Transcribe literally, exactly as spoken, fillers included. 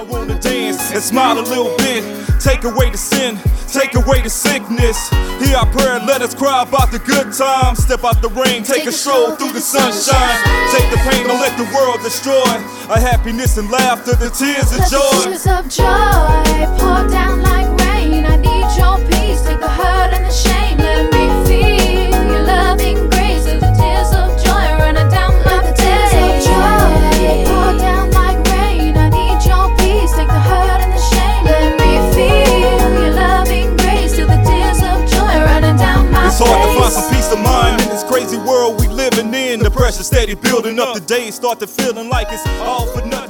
I wanna dance and smile a little bit. Take away the sin, take away the sickness. Hear our prayer, let us cry about the good times. Step out the rain, take a stroll through the sunshine. Take the pain, don't let the world destroy our happiness and laughter, the tears of joy. Tears of joy pour down like rain. I need your peace, take the hurt and the shame. Let me feel your loving grace. Let the tears of joy running down my face. Tears of joy pour down like rain. I need your peace, take the hurt and the shame. Let me feel your loving grace. Till the tears of joy running down my face. It's hard to find some peace of mind in this crazy world we living in. The pressure steady building up, the days start to feeling like it's all for nothing.